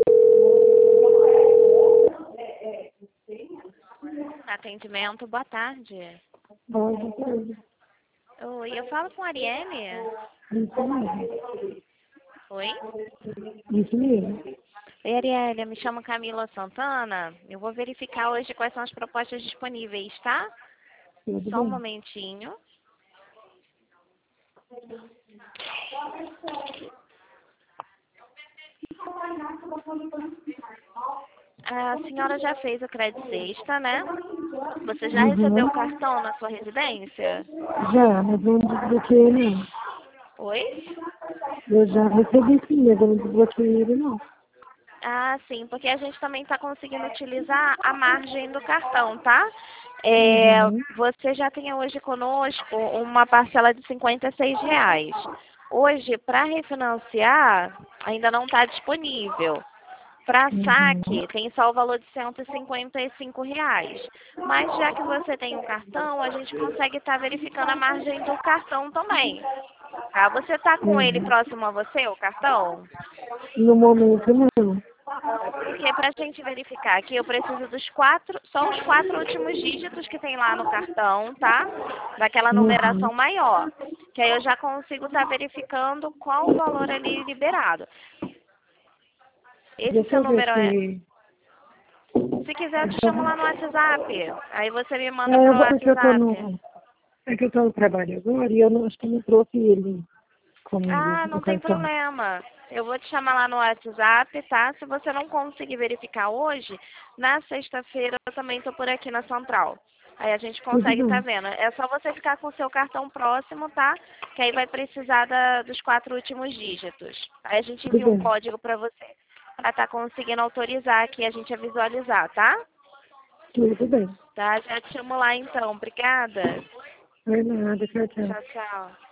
Atendimento, boa tarde. Boa tarde. Oi, eu falo com a Arielle. Isso mesmo. Oi? Isso mesmo. Oi, Arielle, eu me chamo Camila Santana. Eu vou verificar hoje quais são as propostas disponíveis, tá? Tudo Só um bem. momentinho. A senhora já fez o crédito sexta, né? Você já recebeu Uhum. o cartão na sua residência? Já, mas eu não desbloqueei não. Oi? Eu já recebi sim, mas eu não desbloqueei ele não. Ah, sim, porque a gente também está conseguindo utilizar a margem do cartão, tá? Uhum. Você já tem hoje conosco uma parcela de R$ 56. Hoje, para refinanciar, ainda não está disponível. Para Uhum. saque, tem só o valor de R$ 155. Mas já que você tem um cartão, a gente consegue estar verificando a margem do cartão também. Tá? Você está com ele Uhum. próximo a você, o cartão? No momento não. Porque para a gente verificar aqui, eu preciso dos quatro, só os 4 últimos dígitos que tem lá no cartão, tá? Daquela Uhum. numeração maior. Que aí eu já consigo estar verificando qual o valor ali liberado. Esse Deixa seu eu ver número é... se... Se quiser, eu te chamo lá no WhatsApp. Aí você me manda É, pro é que eu tô WhatsApp. no... É que eu tô no trabalho agora e eu não, acho que eu não trouxe ele comigo, Ah, o não tem cartão. problema. Eu vou te chamar lá no WhatsApp, tá? Se você não conseguir verificar hoje, na sexta-feira eu também tô por aqui na central. Aí a gente Tudo consegue estar bem. vendo. É só você ficar com o seu cartão próximo, tá? Que aí vai precisar dos 4 últimos dígitos. Aí a gente Tudo envia um bem. código para você. Pra estar conseguindo autorizar aqui, a gente a visualizar, tá? Tudo bem. Tá? Já te chamo lá então. Obrigada. Não é nada. Tchau, tchau. Tchau, tchau.